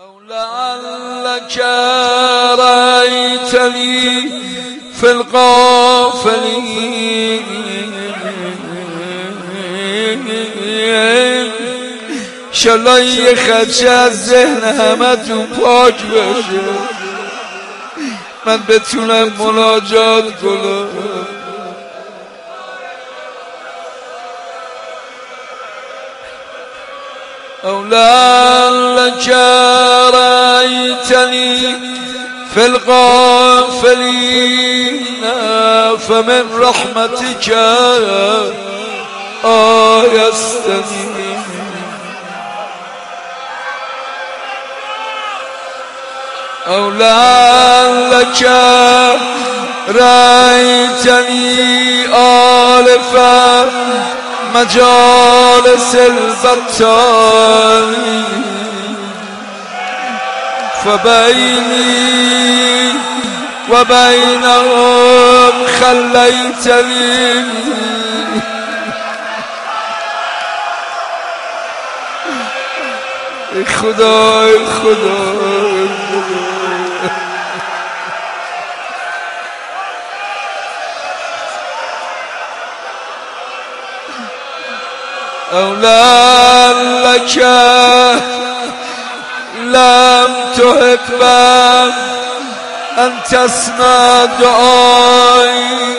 أو لعلك رأيتني في الغافلين شالله یه خدشه از ذهن همتون پاک بشه، من بتونم مناجات کنم. أو لعلك رأيتني في الغافلين فمن رحمتك آيستني. أو لعلك رأيتني آلفا مجالس البطال فبيني وبينهم خليتني. خدا خدا أو لعلك لم تحب أن تسمع دعائي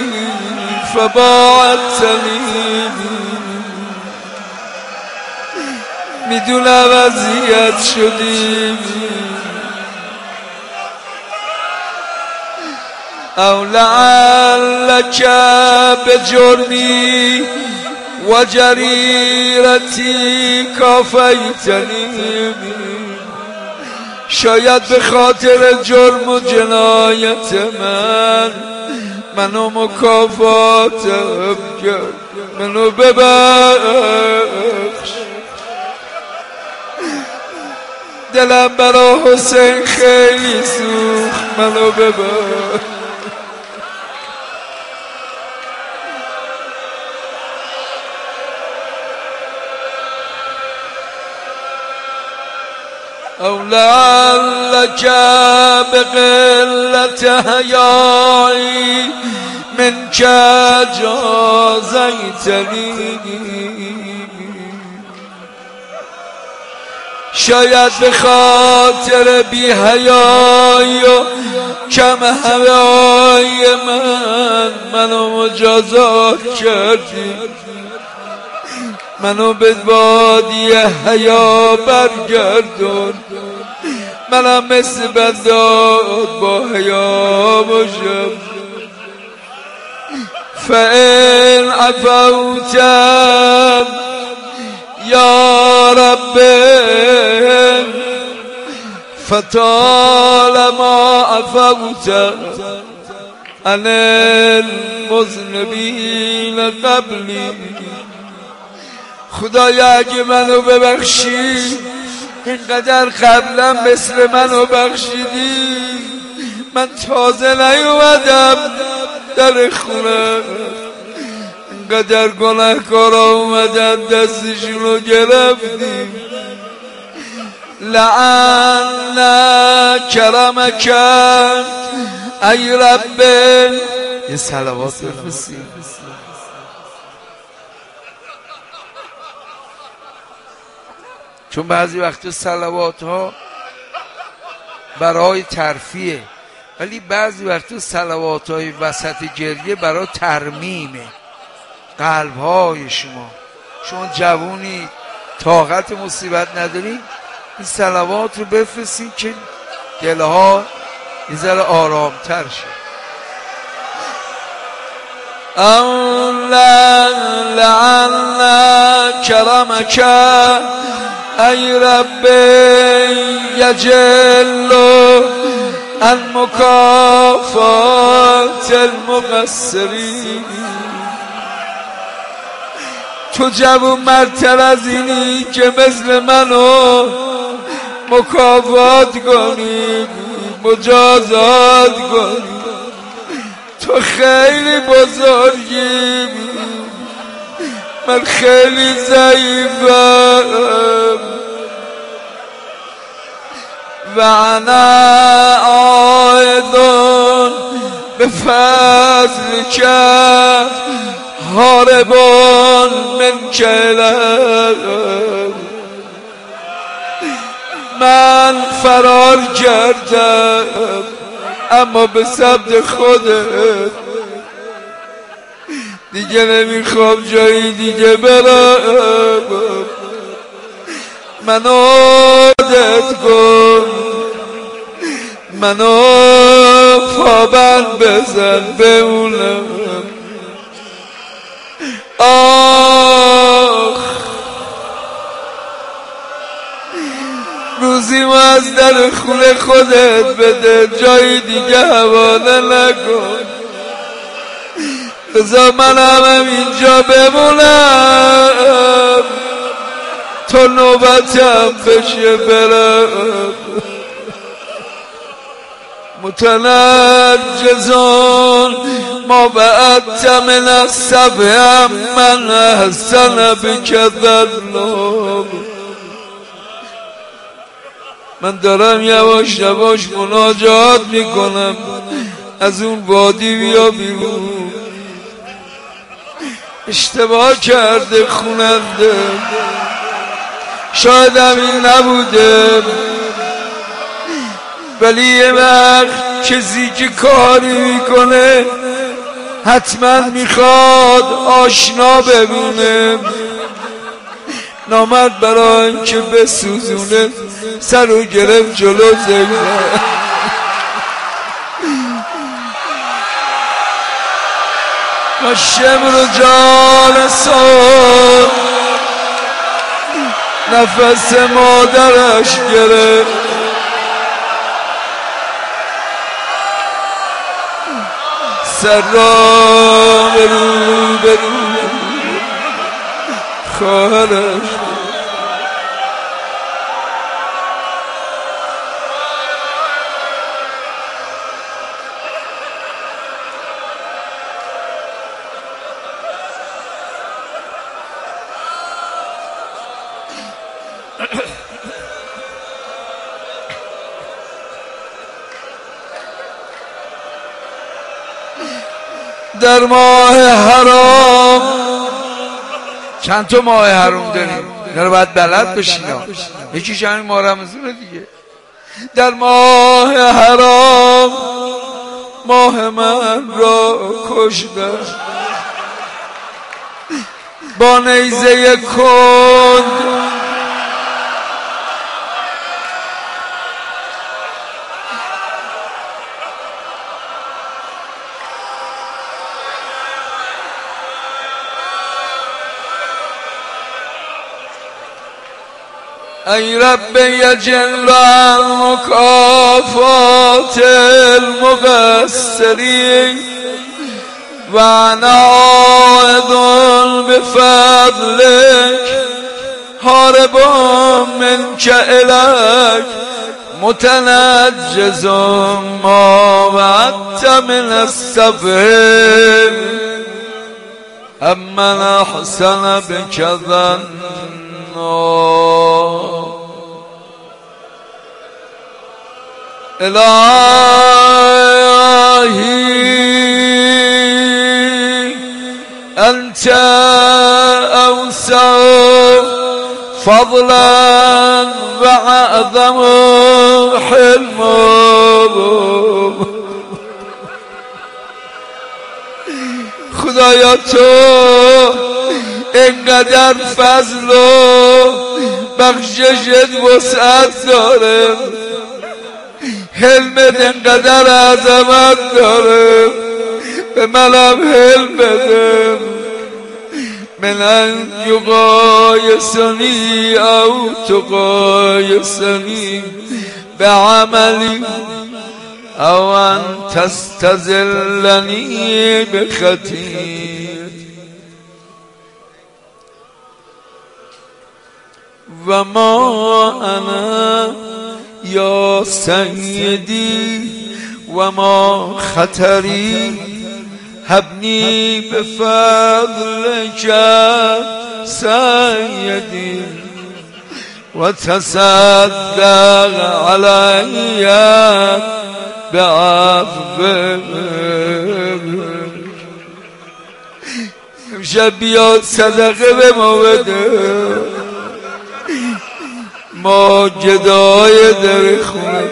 فباعدتني. میدونم اذیت شدی. أو لعلك بجرمي وجریرتی کافیتنی. شاید به خاطر جرم و جنایت منو مکافاتم کرد، منو ببخش. دلم برا حسین خیلی سوخت، منو ببخش. أو لعلك بقلة حيائي منك جازيتني. شاید به خاطر بی حیایی و کم حیایی منو مجازات کردی، منو به وادی حیا برگردون، منم مثل بنداد با حیا باشم. فإن عفوت یا رب فطالما عفوت عن المذنبین قبلی. خدایا اگه منو ببخشی، اینقدر قبلا مثل منو بخشیدی، من تازه نیومدم در خونه، اینقدر گناهکارا اومدن دستشونو گرفتی. لعن کرمک ای رب. یه صلوات بفرستیم. چون بعضی وقتا صلوات ها برای ترفیه، ولی بعضی وقتا صلوات های وسط گریه برای ترمیمه قلب های شما. شما جوونی طاقت مصیبت ندارین، این صلوات رو بفرستین که دلها یه ذره آرام تر شه. لعن کرمک ای رب یجل عن مکافات المقصرین. تو جوون مرتر از اینی که مثل منو مکافات کنی، مجازات کنی. تو خیلی بزرگی، من خیلی ضعیفم. و انا عائد به فضلک هارب منک الیک. من فرار کردم اما به سمت خودت، دیگه نمیخوام جایی دیگه برم. منو عادت کن، منو پابند بزن بمونم. آخ روزی ما از در خونه خودت بده، جایی دیگه حواله نکن. بذار منم اینجا بمونم تا نوبتم بشه برم. متنجزون ما بعدت من السبع من احسن بک ظنه. من دارم یواش یواش مناجات میکنم، از اون وادی بیا بیرون. اشتباه کرده خوننده، شایدم این نبوده، ولی یه وقت کسی که کاری میکنه حتما میخواد آشنا ببینه. نامد برای اینکه بسوزونه سر رو گرفت جلو زگره. و شمر جالسان نفس مادرش گرفت. سر را برو برو خواهرش. در ماه حرام، چند تا ماه حرام داریم اینا رو باید بلد بشین. یکیش همین ماه رمضان دیگه. در ماه حرام ماه من را کشتن با نیزه کند. ای رب یجل عن مکافات المقصرین و انا عائد بفضلک هارب منک الیک متنجز ما وعدت من السبع امن احسن بک ظنه. الهی انت اوسع فضلا و اعظم حلما. خدایا تو اینقدر فضل و بخششت وسعت داره، حلمت اینقدر عظمت داره، به منم حلم بده. من ان یقایسنی او تقایسنی بعملی او ان تستذلنی بخطیئتی و ما انا یا سیدی و ما خطری هبنی بفضلک سیدی. و تصدق علی بعفو. امشب بیاد صدقه به ما بده، ما گدای در خونه.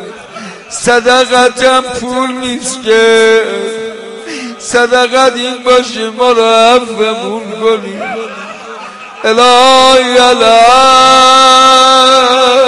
صدقتم پول نیست که، صدقت این باشه ما رو عفومون کنی. الهی الهی